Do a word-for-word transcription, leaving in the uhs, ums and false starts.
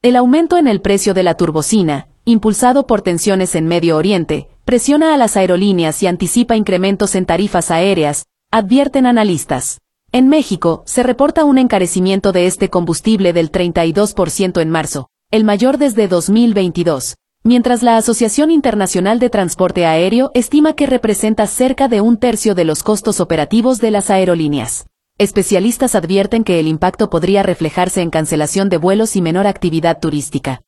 El aumento en el precio de la turbocina, impulsado por tensiones en Medio Oriente, presiona a las aerolíneas y anticipa incrementos en tarifas aéreas, advierten analistas. En México, se reporta un encarecimiento de este combustible del treinta y dos por ciento en marzo, el mayor desde dos mil veintidós, mientras la Asociación Internacional de Transporte Aéreo estima que representa cerca de un tercio de los costos operativos de las aerolíneas. Especialistas advierten que el impacto podría reflejarse en cancelación de vuelos y menor actividad turística.